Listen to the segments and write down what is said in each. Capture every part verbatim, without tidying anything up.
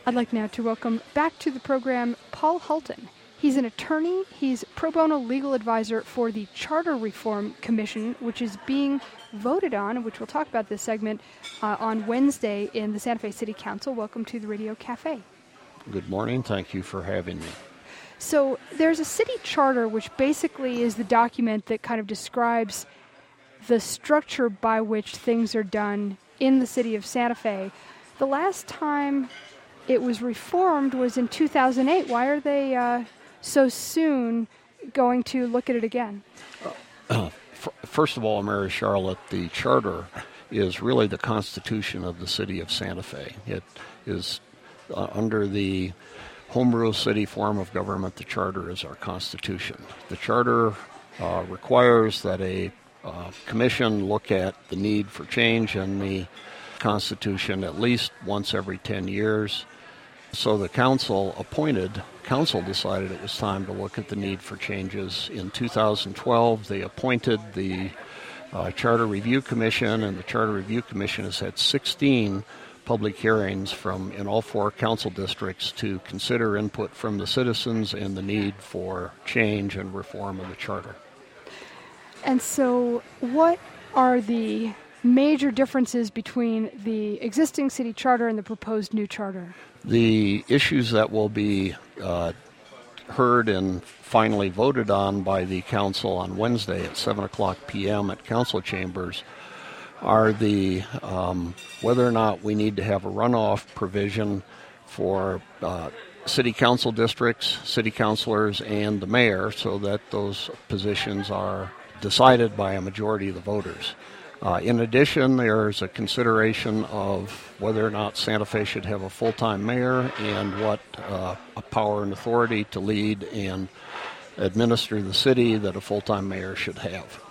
I'd like now to welcome back to the program Paul Hulton. He's an attorney. He's pro bono legal advisor for the Charter Reform Commission, which is being voted on, which we'll talk about this segment, uh, on Wednesday in the Santa Fe City Council. Welcome to the Radio Cafe. Good morning. Thank you for having me. So there's a city charter, which basically is the document that kind of describes the structure by which things are done in the city of Santa Fe. The last time it was reformed was in two thousand eight. Why are they uh, so soon going to look at it again? Uh, first of all, Mary Charlotte, the charter is really the constitution of the city of Santa Fe. It is uh, under the home rule city form of government. The charter is our constitution. The charter uh, requires that a uh, commission look at the need for change in the Constitution at least once every ten years. So the council appointed, council decided it was time to look at the need for changes. In two thousand twelve, they appointed the uh, Charter Review Commission, and the Charter Review Commission has had sixteen public hearings from in all four council districts to consider input from the citizens and the need for change and reform of the charter. And so what are the major differences between the existing city charter and the proposed new charter? The issues that will be uh, heard and finally voted on by the council on Wednesday at seven o'clock p.m. at council chambers are the um, whether or not we need to have a runoff provision for uh, city council districts, city councilors, and the mayor, so that those positions are decided by a majority of the voters. Uh, in addition, there's a consideration of whether or not Santa Fe should have a full-time mayor and what uh, a power and authority to lead and administer the city that a full-time mayor should have.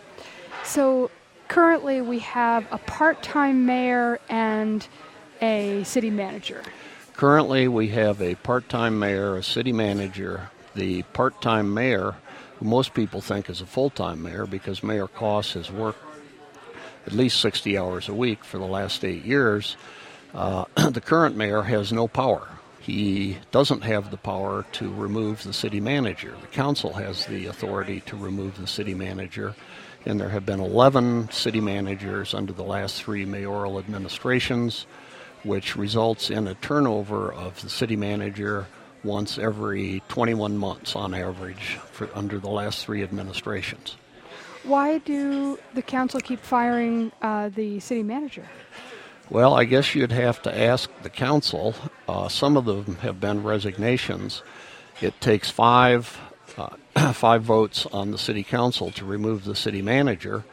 So currently we have a part-time mayor and a city manager. Currently we have a part-time mayor, a city manager. The part-time mayor, who most people think is a full-time mayor because Mayor Koss has worked at least sixty hours a week for the last eight years, uh, the current mayor has no power. He doesn't have the power to remove the city manager. The council has the authority to remove the city manager, and there have been eleven city managers under the last three mayoral administrations, which results in a turnover of the city manager once every twenty-one months on average for under the last three administrations. Why do the council keep firing uh, the city manager? Well, I guess you'd have to ask the council. Uh, some of them have been resignations. It takes five uh, five votes on the city council to remove the city manager,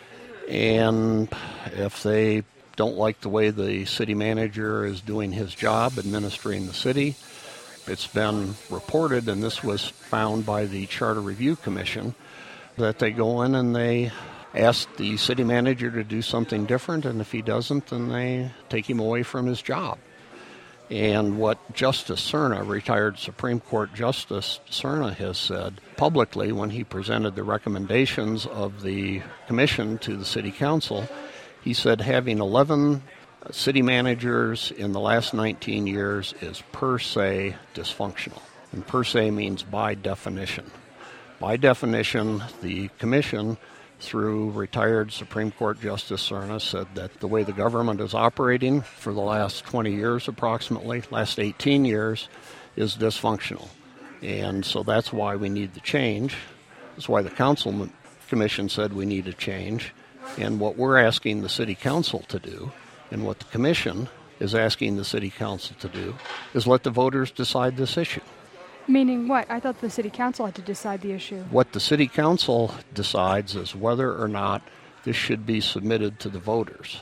and if they don't like the way the city manager is doing his job administering the city, it's been reported, and this was found by the Charter Review Commission, that they go in and they ask the city manager to do something different, and if he doesn't, then they take him away from his job. And what Justice Serna, retired Supreme Court Justice Serna, has said publicly when he presented the recommendations of the commission to the city council, he said having eleven city managers in the last nineteen years is per se dysfunctional. And per se means by definition. By definition, the commission, through retired Supreme Court Justice Serna, said that the way the government is operating for the last twenty years approximately, last eighteen years, is dysfunctional. And so that's why we need the change. That's why the council commission said we need a change. And what we're asking the city council to do, and what the commission is asking the city council to do, is let the voters decide this issue. Meaning what? I thought the city council had to decide the issue. What the city council decides is whether or not this should be submitted to the voters.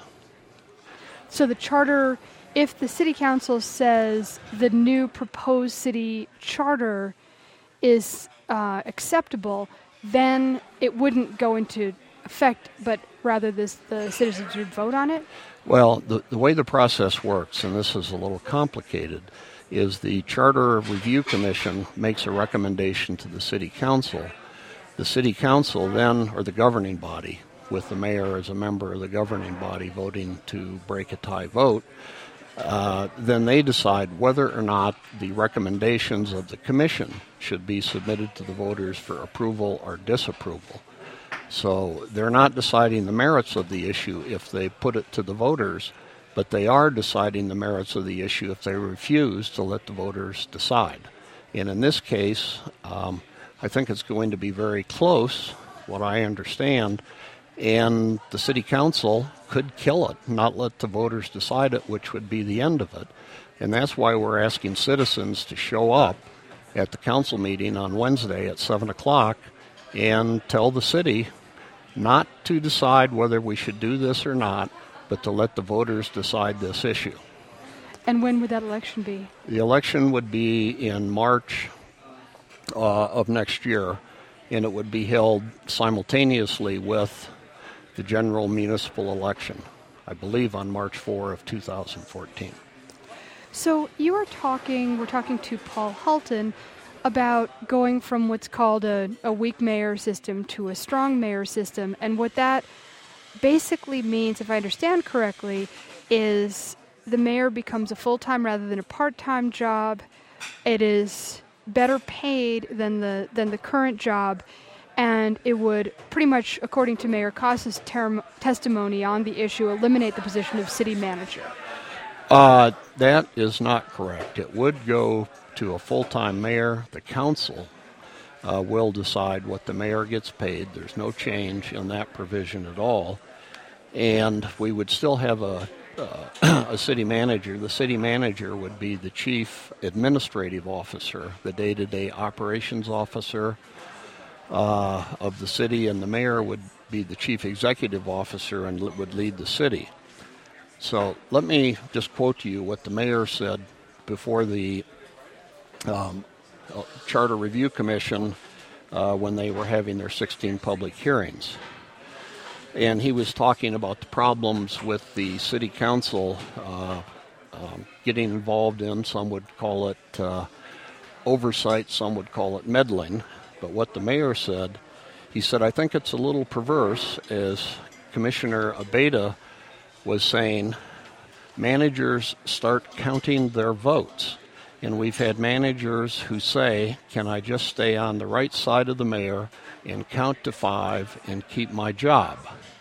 So the charter, if the city council says the new proposed city charter is uh, acceptable, then it wouldn't go into effect, but rather this, the citizens would vote on it? Well, the, the way the process works, and this is a little complicated, is the Charter Review Commission makes a recommendation to the City Council. The City Council then, or the governing body, with the mayor as a member of the governing body voting to break a tie vote, uh, then they decide whether or not the recommendations of the commission should be submitted to the voters for approval or disapproval. So they're not deciding the merits of the issue if they put it to the voters, but they are deciding the merits of the issue if they refuse to let the voters decide. And in this case, um, I think it's going to be very close, what I understand, and the city council could kill it, not let the voters decide it, which would be the end of it. And that's why we're asking citizens to show up at the council meeting on Wednesday at seven o'clock and tell the city not to decide whether we should do this or not, but to let the voters decide this issue. And when would that election be? The election would be in March uh, of next year, and it would be held simultaneously with the general municipal election, I believe on March fourth of two thousand fourteen. So you are talking, we're talking to Paul Hultin about going from what's called a, a weak mayor system to a strong mayor system, and what that basically means, if I understand correctly, is the mayor becomes a full-time rather than a part-time job. It is better paid than the than the current job, and it would pretty much, according to Mayor Cossa's term, testimony on the issue, eliminate the position of city manager. Uh, that is not correct. It would go to a full-time mayor. The council uh, will decide what the mayor gets paid. There's no change in that provision at all. And we would still have a, uh, a city manager. The city manager would be the chief administrative officer, the day-to-day operations officer uh, of the city, and the mayor would be the chief executive officer and would lead the city. So let me just quote to you what the mayor said before the um, Charter Review Commission uh, when they were having their sixteen public hearings. And he was talking about the problems with the city council uh, um, getting involved in, some would call it uh, oversight, some would call it meddling. But what the mayor said, he said, I think it's a little perverse, as Commissioner Abeyta was saying, managers start counting their votes. And we've had managers who say, can I just stay on the right side of the mayor and count to five and keep my job?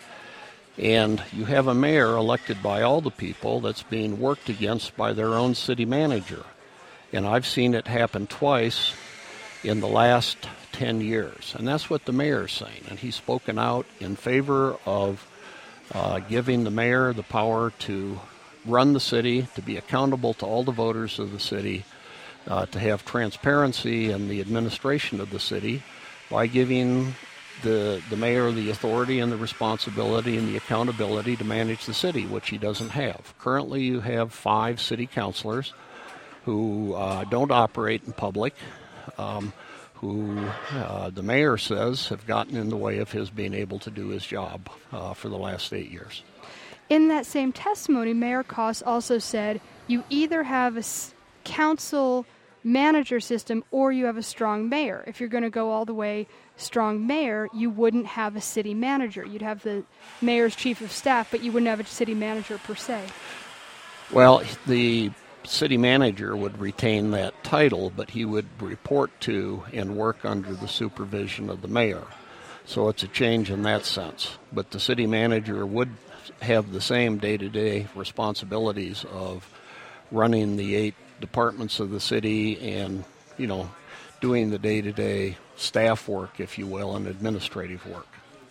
And you have a mayor elected by all the people that's being worked against by their own city manager. And I've seen it happen twice in the last ten years. And that's what the mayor's saying. And he's spoken out in favor of uh, giving the mayor the power to run the city, to be accountable to all the voters of the city, uh, to have transparency in the administration of the city by giving the the mayor the authority and the responsibility and the accountability to manage the city, which he doesn't have. Currently, you have five city councilors who uh, don't operate in public, um, who uh, the mayor says have gotten in the way of his being able to do his job uh, for the last eight years. In that same testimony, Mayor Koss also said you either have a s- council manager system or you have a strong mayor. If you're going to go all the way strong mayor, you wouldn't have a city manager. You'd have the mayor's chief of staff, but you wouldn't have a city manager per se. Well, the city manager would retain that title, but he would report to and work under the supervision of the mayor. So it's a change in that sense. But the city manager would have the same day-to-day responsibilities of running the eight departments of the city and, you know, doing the day-to-day staff work, if you will, and administrative work.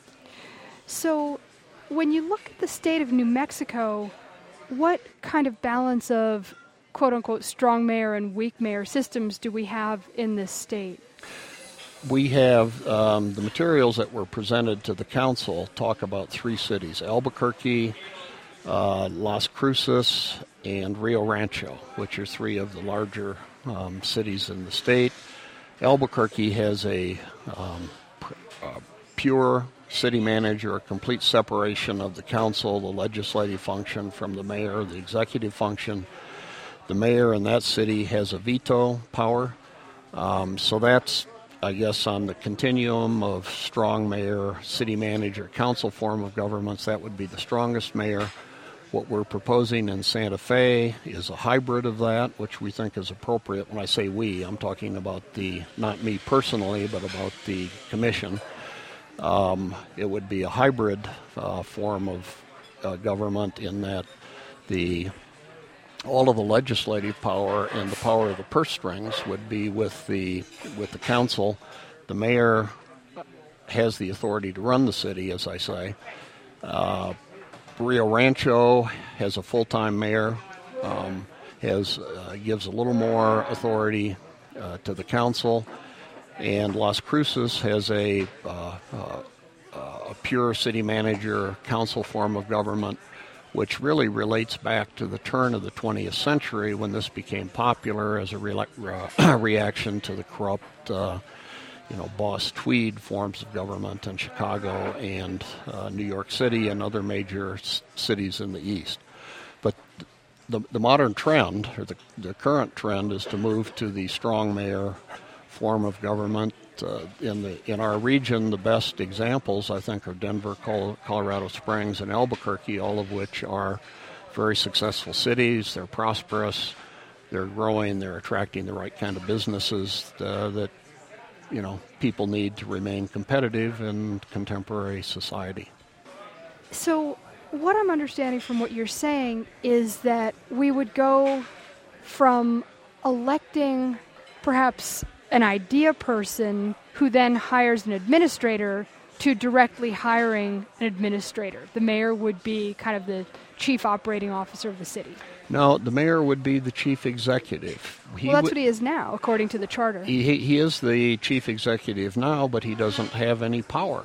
So when you look at the state of New Mexico, what kind of balance of quote-unquote strong mayor and weak mayor systems do we have in this state? We have um, the materials that were presented to the council talk about three cities, Albuquerque, uh, Las Cruces, and Rio Rancho, which are three of the larger um, cities in the state. Albuquerque has a um, pr- uh, pure city manager, a complete separation of the council, the legislative function, from the mayor, the executive function. The mayor in that city has a veto power, um, so that's, I guess, on the continuum of strong mayor, city manager, council form of governments, that would be the strongest mayor. What we're proposing in Santa Fe is a hybrid of that, which we think is appropriate. When I say we, I'm talking about the, not me personally, but about the commission. Um, it would be a hybrid uh, form of uh, government in that the all of the legislative power and the power of the purse strings would be with the with the council. The mayor has the authority to run the city, as I say. Uh, Rio Rancho has a full-time mayor, um, has uh, gives a little more authority uh, to the council, and Las Cruces has a, uh, uh, a pure city manager council form of government, which really relates back to the turn of the twentieth century when this became popular as a re- uh, reaction to the corrupt uh, you know, Boss Tweed forms of government in Chicago and uh, New York City and other major s- cities in the East. But the, the modern trend, or the, the current trend, is to move to the strong mayor form of government. Uh, in the in our region, the best examples, I think, are Denver, Col- Colorado Springs, and Albuquerque, all of which are very successful cities. They're prosperous, they're growing, they're attracting the right kind of businesses uh, that you know, people need to remain competitive in contemporary society. So what I'm understanding from what you're saying is that we would go from electing perhaps an idea person who then hires an administrator to directly hiring an administrator. The mayor would be kind of the chief operating officer of the city. No, the mayor would be the chief executive. He well, that's would, what he is now, according to the charter. He, he is the chief executive now, but he doesn't have any power.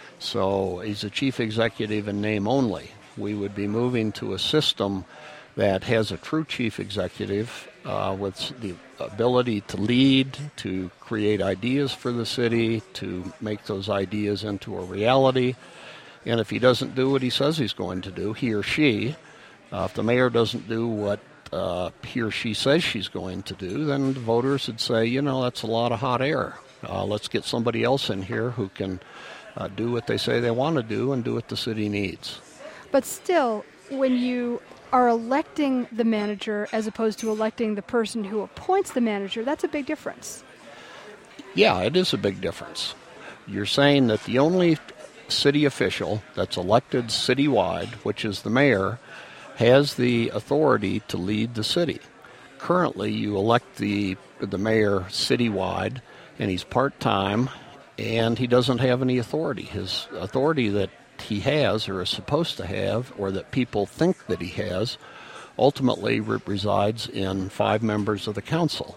So he's a chief executive in name only. We would be moving to a system that has a true chief executive uh, with the ability to lead, to create ideas for the city, to make those ideas into a reality. And if he doesn't do what he says he's going to do, he or she, Uh, if the mayor doesn't do what uh, he or she says she's going to do, then the voters would say, you know, that's a lot of hot air. Uh, let's get somebody else in here who can uh, do what they say they want to do and do what the city needs. But still, when you are electing the manager as opposed to electing the person who appoints the manager, that's a big difference. Yeah, it is a big difference. You're saying that the only city official that's elected citywide, which is the mayor, has the authority to lead the city. Currently, you elect the the mayor citywide, and he's part-time, and he doesn't have any authority. His authority that he has or is supposed to have, or that people think that he has, ultimately re- resides in five members of the council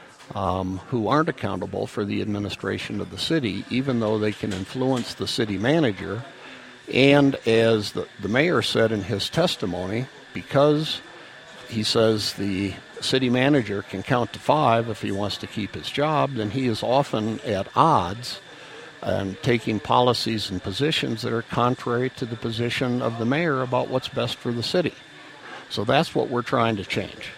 um, who aren't accountable for the administration of the city, even though they can influence the city manager. And as the, the mayor said in his testimony, because he says the city manager can count to five if he wants to keep his job, then he is often at odds and taking policies and positions that are contrary to the position of the mayor about what's best for the city. So that's what we're trying to change.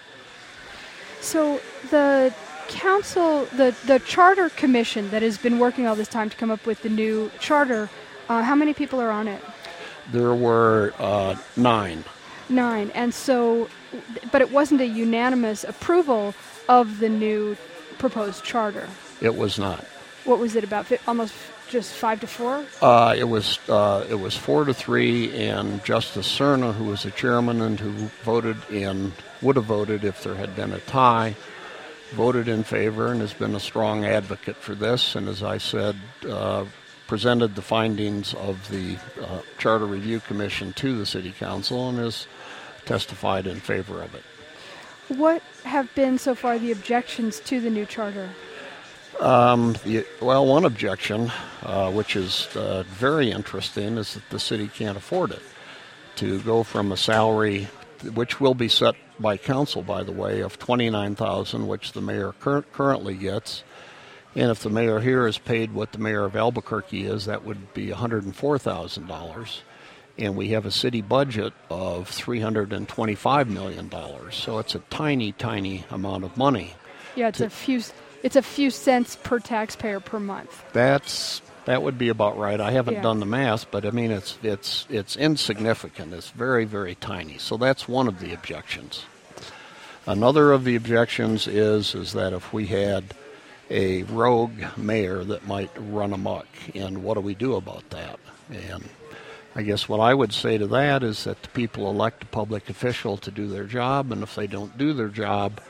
So the council, the, the charter commission that has been working all this time to come up with the new charter, Uh, how many people are on it? There were uh, nine. Nine. And so, but it wasn't a unanimous approval of the new proposed charter. It was not. What was it about? Almost just five to four? Uh, it was uh, it was four to three, and Justice Cerna, who was the chairman and who voted in, would have voted if there had been a tie, voted in favor and has been a strong advocate for this. And as I said, uh, presented the findings of the uh, Charter Review Commission to the City Council and has testified in favor of it. What have been so far the objections to the new charter? Um, the, well, one objection, uh, which is uh, very interesting, is that the city can't afford it. To go from a salary, which will be set by council, by the way, of twenty-nine thousand dollars, which the mayor cur- currently gets. And if the mayor here is paid what the mayor of Albuquerque is, that would be one hundred four thousand dollars. And we have a city budget of three hundred twenty-five million dollars. So it's a tiny, tiny amount of money. Yeah, it's to, a few it's a few cents per taxpayer per month. That's that would be about right. I haven't Yeah. done the math, but I mean it's it's it's insignificant. It's very, very tiny. So that's one of the objections. Another of the objections is is that if we had a rogue mayor that might run amok, and what do we do about that? And I guess what I would say to that is that the people elect a public official to do their job, and if they don't do their job,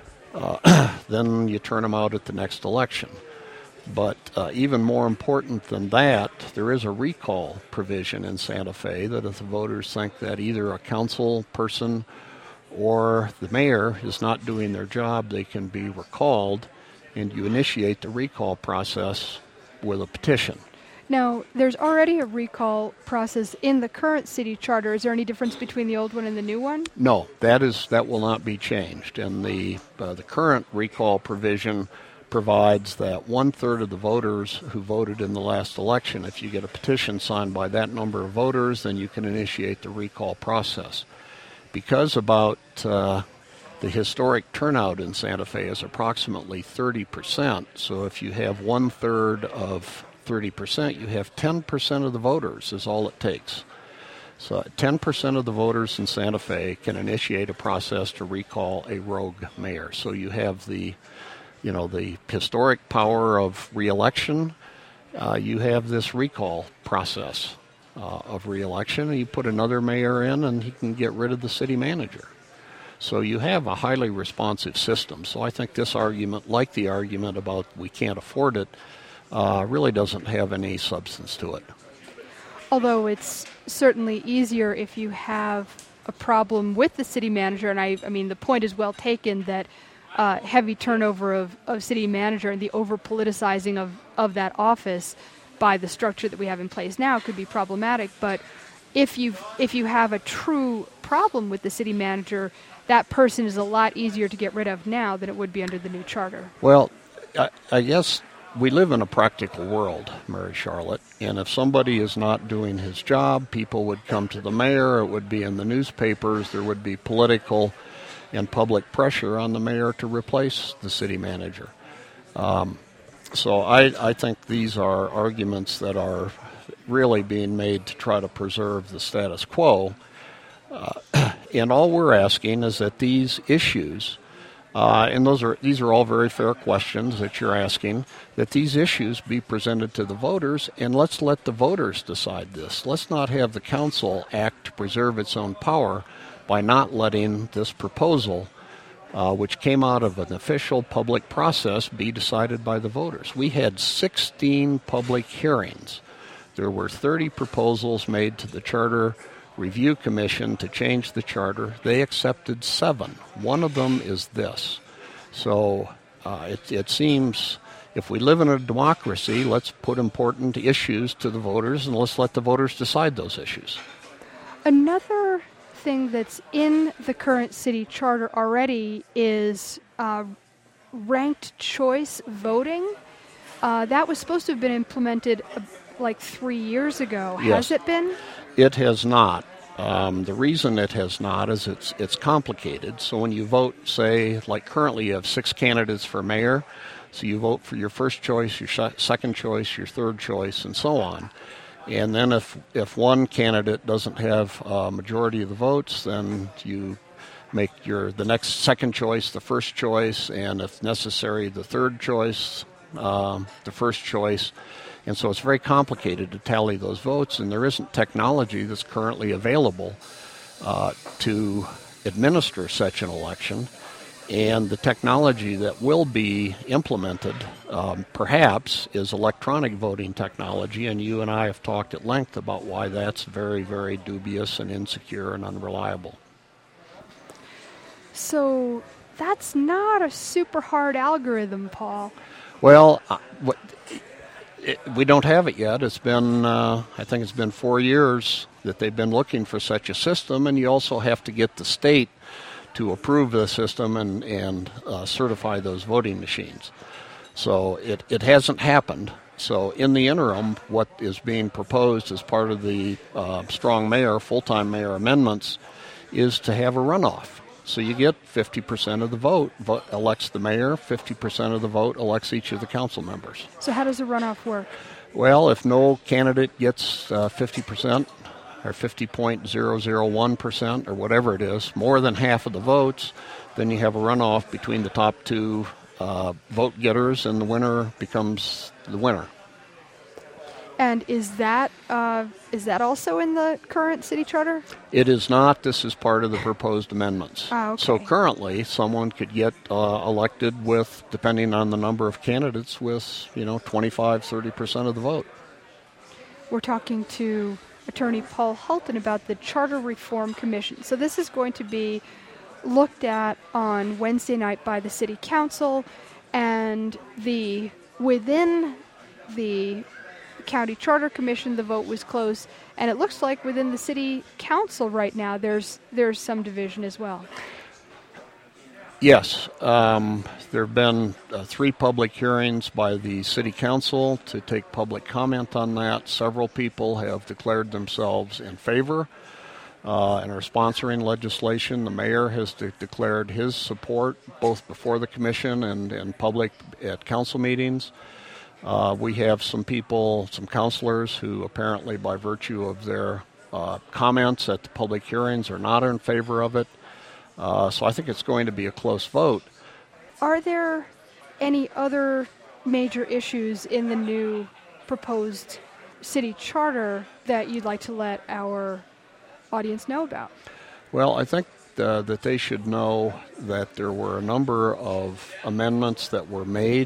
uh, then you turn them out at the next election. But uh, even more important than that, there is a recall provision in Santa Fe that if the voters think that either a council person or the mayor is not doing their job, they can be recalled, and you initiate the recall process with a petition. Now, there's already a recall process in the current city charter. Is there any difference between the old one and the new one? No, that is that will not be changed. And the uh, the current recall provision provides that one-third of the voters who voted in the last election, if you get a petition signed by that number of voters, then you can initiate the recall process. Because about uh, the historic turnout in Santa Fe is approximately thirty percent, so if you have one-third of thirty percent, you have ten percent of the voters is all it takes. So ten percent of the voters in Santa Fe can initiate a process to recall a rogue mayor. So you have the, you know, the historic power of re-election. Uh, you have this recall process uh, of re-election, and you put another mayor in, and he can get rid of the city manager. So you have a highly responsive system. So I think this argument, like the argument about we can't afford it, uh, really doesn't have any substance to it. Although it's certainly easier if you have a problem with the city manager, and I, I mean, the point is well taken that uh, heavy turnover of, of city manager and the over-politicizing of, of that office by the structure that we have in place now could be problematic. But if you if you have a true problem with the city manager, that person is a lot easier to get rid of now than it would be under the new charter. Well, I, I guess we live in a practical world, Mary Charlotte, and if somebody is not doing his job, people would come to the mayor, it would be in the newspapers, there would be political and public pressure on the mayor to replace the city manager. Um, so I, I think these are arguments that are really being made to try to preserve the status quo. Uh, and all we're asking is that these issues, uh, and those are these are all very fair questions that you're asking, that these issues be presented to the voters, and let's let the voters decide this. Let's not have the council act to preserve its own power by not letting this proposal, uh, which came out of an official public process, be decided by the voters. We had sixteen public hearings. There were thirty proposals made to the Charter Review Commission to change the charter. They accepted seven. One of them is this. So uh, it, it seems if we live in a democracy, let's put important issues to the voters and let's let the voters decide those issues. Another thing that's in the current city charter already is uh, ranked choice voting. Uh, that was supposed to have been implemented uh, like three years ago. Yes. Has it been? It has not. Um, the reason it has not is it's it's complicated. So when you vote, say, like currently you have six candidates for mayor, so you vote for your first choice, your sh- second choice, your third choice, and so on. And then if if one candidate doesn't have a majority of the votes, then you make your the next second choice the first choice, and if necessary, the third choice um, the first choice. And so it's very complicated to tally those votes, and there isn't technology that's currently available uh, to administer such an election. And the technology that will be implemented, um, perhaps, is electronic voting technology, and you and I have talked at length about why that's very, very dubious and insecure and unreliable. So that's not a super hard algorithm, Paul. Well, uh, what... It, we don't have it yet. It's been, uh, I think it's been four years that they've been looking for such a system, and you also have to get the state to approve the system and, and uh, certify those voting machines. So it, it hasn't happened. So in the interim, what is being proposed as part of the uh, strong mayor, full-time mayor amendments is to have a runoff. So you get fifty percent of the vote, vote elects the mayor, fifty percent of the vote elects each of the council members. So how does the runoff work? Well, if no candidate gets uh, fifty percent or fifty point zero zero one percent or whatever it is, more than half of the votes, then you have a runoff between the top two uh, vote getters, and the winner becomes the winner. And is that uh, is that also in the current city charter? It is not. This is part of the proposed amendments. Ah, okay. So currently, someone could get uh, elected with, depending on the number of candidates, with, you know, twenty-five, thirty percent of the vote. We're talking to Attorney Paul Hulton about the Charter Reform Commission. So this is going to be looked at on Wednesday night by the City Council, and the within the County Charter Commission, the vote was close, and it looks like within the City Council right now there's there's some division as well. Yes, um, there have been uh, three public hearings by the City Council to take public comment on that. Several people have declared themselves in favor uh, and are sponsoring legislation. The mayor has de- declared his support both before the commission and in public at council meetings. Uh, we have some people, some counselors who apparently by virtue of their uh, comments at the public hearings are not in favor of it. Uh, so I think it's going to be a close vote. Are there any other major issues in the new proposed city charter that you'd like to let our audience know about? Well, I think uh, that they should know that there were a number of amendments that were made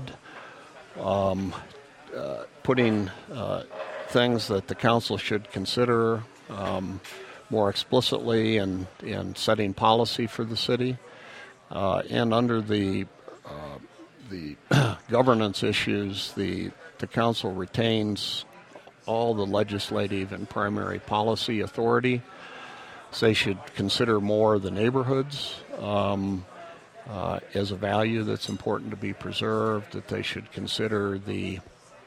Um, uh, putting uh, things that the council should consider um, more explicitly in, in setting policy for the city. Uh, and under the uh, the governance issues, the, the council retains all the legislative and primary policy authority. So they should consider more the neighborhoods um, Uh, as a value that's important to be preserved, that they should consider the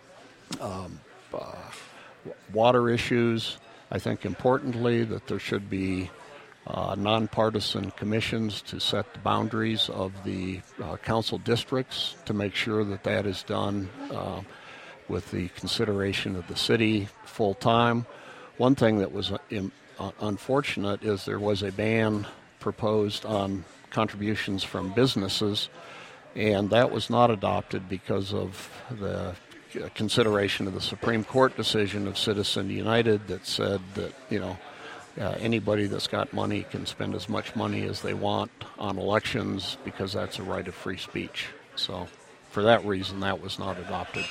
um, uh, water issues. I think importantly that there should be uh, nonpartisan commissions to set the boundaries of the uh, council districts to make sure that that is done uh, with the consideration of the city full time. One thing that was uh, in, uh, unfortunate is there was a ban proposed on contributions from businesses, and that was not adopted because of the consideration of the Supreme Court decision of Citizen United that said that, you know, uh, anybody that's got money can spend as much money as they want on elections because that's a right of free speech. So for that reason, that was not adopted.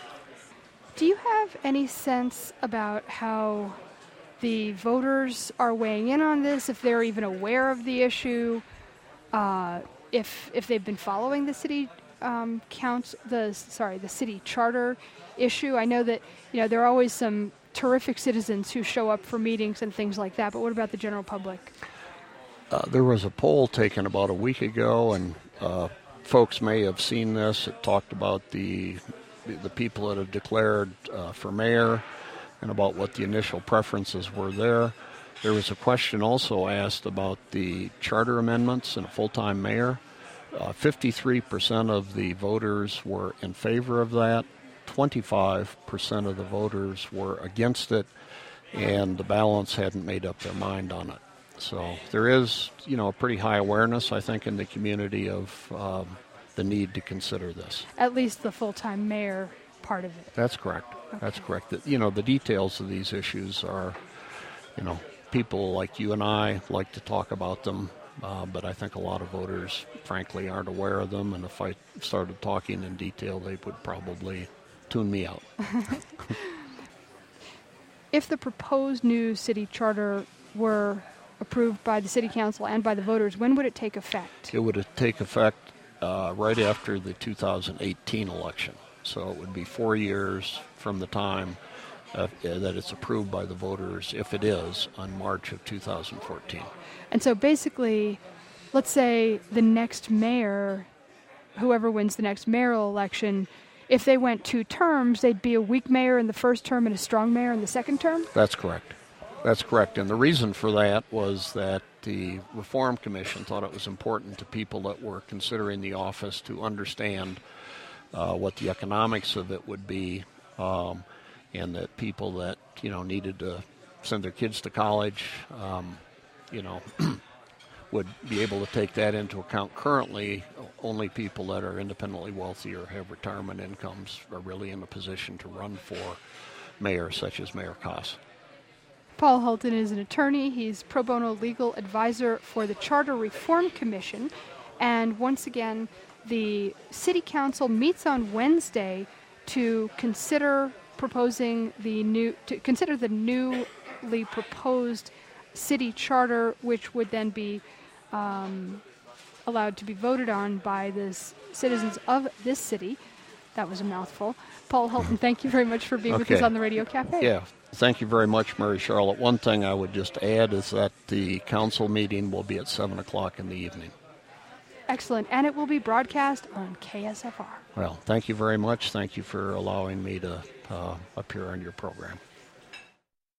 Do you have any sense about how the voters are weighing in on this, if they're even aware of the issue? Uh, if if they've been following the city um, council, the sorry, the city charter issue. I know that, you know, there are always some terrific citizens who show up for meetings and things like that. But what about the general public? Uh, there was a poll taken about a week ago, and uh, folks may have seen this. It talked about the the people that have declared uh, for mayor and about what the initial preferences were there. There was a question also asked about the charter amendments and a full-time mayor. Uh, fifty-three percent of the voters were in favor of that. twenty-five percent of the voters were against it, and the balance hadn't made up their mind on it. So there is, you know, a pretty high awareness, I think, in the community of um, the need to consider this. At least the full-time mayor part of it. That's correct. Okay. That's correct. The, you know, the details of these issues are, you know, people like you and I like to talk about them, uh, but I think a lot of voters, frankly, aren't aware of them, and if I started talking in detail, they would probably tune me out. If the proposed new city charter were approved by the City Council and by the voters, when would it take effect? It would take effect uh, right after the two thousand eighteen election, so it would be four years from the time Uh, that it's approved by the voters, if it is, on March of two thousand fourteen. And so basically, let's say the next mayor, whoever wins the next mayoral election, if they went two terms, they'd be a weak mayor in the first term and a strong mayor in the second term? That's correct. That's correct. And the reason for that was that the Reform Commission thought it was important to people that were considering the office to understand uh, what the economics of it would be, um, and that people that, you know, needed to send their kids to college, um, you know, would be able to take that into account. Currently, only people that are independently wealthy or have retirement incomes are really in a position to run for mayor, such as Mayor Koss. Paul Hulton is an attorney. He's pro bono legal advisor for the Charter Reform Commission. And once again, the City Council meets on Wednesday to consider proposing the new, to consider the newly proposed city charter, which would then be um, allowed to be voted on by the s- citizens of this city. That was a mouthful. Paul Hulton, thank you very much for being Okay. with us on the Radio Cafe. Yeah, thank you very much, Mary Charlotte. One thing I would just add is that the council meeting will be at seven o'clock in the evening. Excellent. And it will be broadcast on K S F R. Well, thank you very much. Thank you for allowing me to uh, appear on your program.